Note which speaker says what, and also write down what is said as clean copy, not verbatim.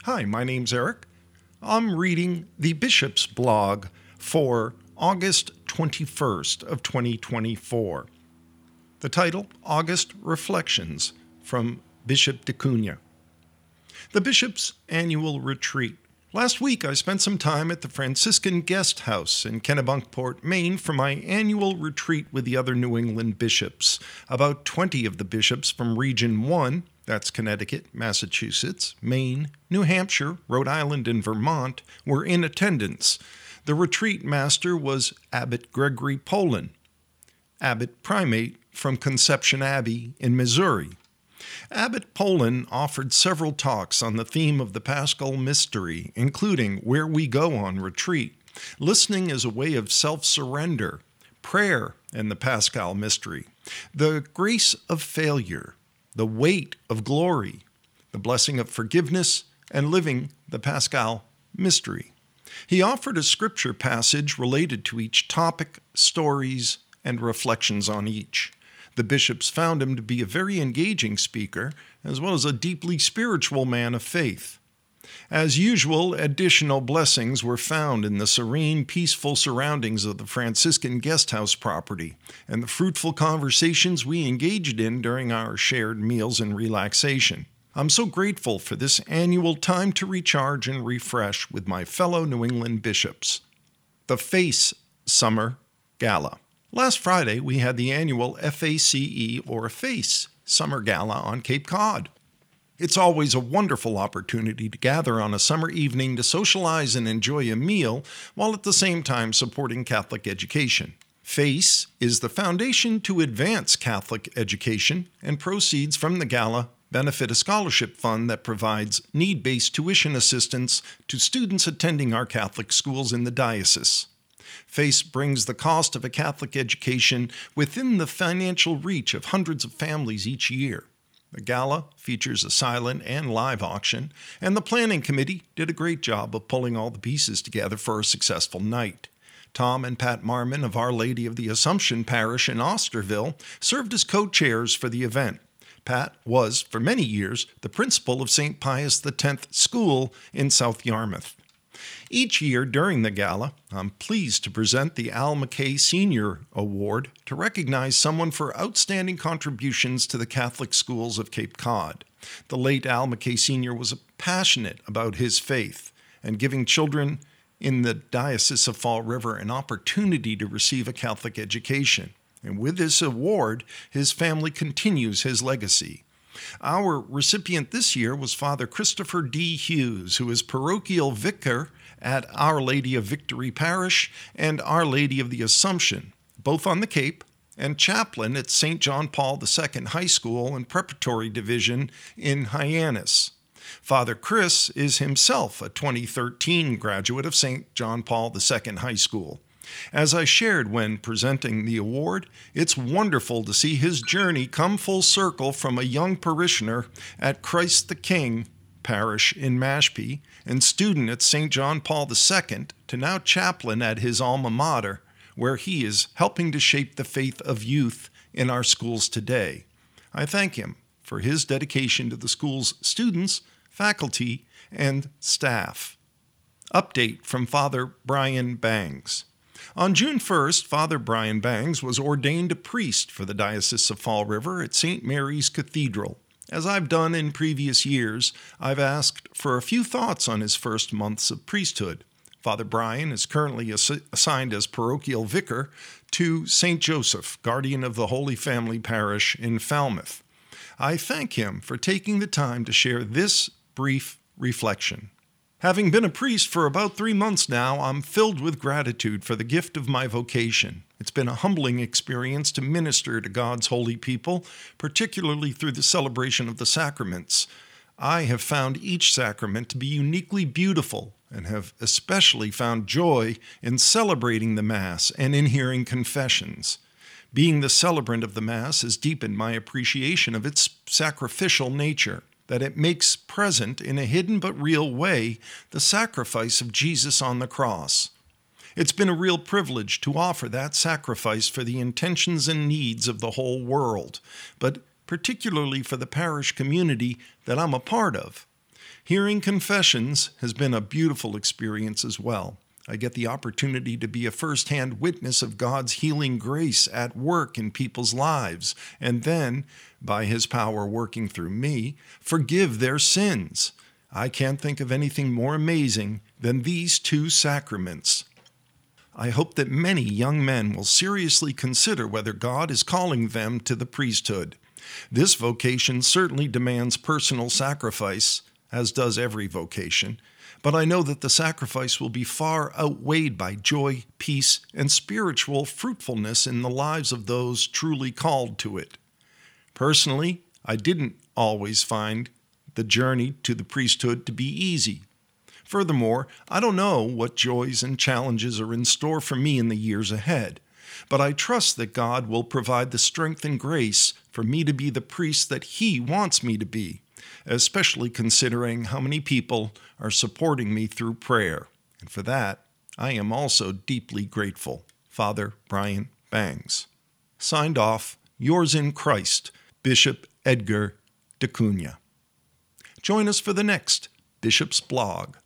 Speaker 1: Hi, my name's Eric. I'm reading the Bishop's blog for August 21st of 2024. The title, August Reflections from Bishop DeCunha. The Bishop's Annual Retreat. Last week, I spent some time at the Franciscan Guest House in Kennebunkport, Maine for my annual retreat with the other New England bishops. About 20 of the bishops from Region 1, that's Connecticut, Massachusetts, Maine, New Hampshire, Rhode Island, and Vermont, were in attendance. The retreat master was Abbot Gregory Poland, Abbot Primate from Conception Abbey in Missouri. Abbot Poland offered several talks on the theme of the Paschal Mystery, including where we go on retreat, listening as a way of self-surrender, prayer and the Paschal Mystery, the grace of failure, the weight of glory, the blessing of forgiveness, and living the Paschal Mystery. He offered a scripture passage related to each topic, stories, and reflections on each. The bishops found him to be a very engaging speaker, as well as a deeply spiritual man of faith. As usual, additional blessings were found in the serene, peaceful surroundings of the Franciscan Guest House property, and the fruitful conversations we engaged in during our shared meals and relaxation. I'm so grateful for this annual time to recharge and refresh with my fellow New England bishops. The FACE Summer Gala. Last Friday, we had the annual FACE, or FACE, Summer Gala on Cape Cod. It's always a wonderful opportunity to gather on a summer evening to socialize and enjoy a meal, while at the same time supporting Catholic education. FACE is the Foundation to Advance Catholic Education, and proceeds from the gala benefit a scholarship fund that provides need-based tuition assistance to students attending our Catholic schools in the diocese. FACE brings the cost of a Catholic education within the financial reach of hundreds of families each year. The gala features a silent and live auction, and the planning committee did a great job of pulling all the pieces together for a successful night. Tom and Pat Marmon of Our Lady of the Assumption Parish in Osterville served as co-chairs for the event. Pat was, for many years, the principal of St. Pius X School in South Yarmouth. Each year during the gala, I'm pleased to present the Al McKay Senior Award to recognize someone for outstanding contributions to the Catholic schools of Cape Cod. The late Al McKay Sr. was passionate about his faith and giving children in the Diocese of Fall River an opportunity to receive a Catholic education. And with this award, his family continues his legacy. Our recipient this year was Father Christopher D. Hughes, who is parochial vicar at Our Lady of Victory Parish and Our Lady of the Assumption, both on the Cape, and chaplain at St. John Paul II High School and Preparatory Division in Hyannis. Father Chris is himself a 2013 graduate of St. John Paul II High School. As I shared when presenting the award, it's wonderful to see his journey come full circle from a young parishioner at Christ the King Parish in Mashpee and student at St. John Paul II to now chaplain at his alma mater, where he is helping to shape the faith of youth in our schools today. I thank him for his dedication to the school's students, faculty, and staff. Update from Father Brian Bangs. On June 1st, Father Brian Bangs was ordained a priest for the Diocese of Fall River at St. Mary's Cathedral. As I've done in previous years, I've asked for a few thoughts on his first months of priesthood. Father Brian is currently assigned as parochial vicar to St. Joseph, Guardian of the Holy Family Parish in Falmouth. I thank him for taking the time to share this brief reflection. Having been a priest for about 3 months now, I'm filled with gratitude for the gift of my vocation. It's been a humbling experience to minister to God's holy people, particularly through the celebration of the sacraments. I have found each sacrament to be uniquely beautiful and have especially found joy in celebrating the Mass and in hearing confessions. Being the celebrant of the Mass has deepened my appreciation of its sacrificial nature, that it makes present in a hidden but real way the sacrifice of Jesus on the cross. It's been a real privilege to offer that sacrifice for the intentions and needs of the whole world, but particularly for the parish community that I'm a part of. Hearing confessions has been a beautiful experience as well. I get the opportunity to be a first-hand witness of God's healing grace at work in people's lives, and then, by His power working through me, forgive their sins. I can't think of anything more amazing than these two sacraments. I hope that many young men will seriously consider whether God is calling them to the priesthood. This vocation certainly demands personal sacrifice, as does every vocation, but I know that the sacrifice will be far outweighed by joy, peace, and spiritual fruitfulness in the lives of those truly called to it. Personally, I didn't always find the journey to the priesthood to be easy. Furthermore, I don't know what joys and challenges are in store for me in the years ahead, but I trust that God will provide the strength and grace for me to be the priest that He wants me to be, especially considering how many people are supporting me through prayer. And for that, I am also deeply grateful. Father Brian Bangs. Signed off, yours in Christ, Bishop Edgar da Cunha. Join us for the next Bishop's Blog.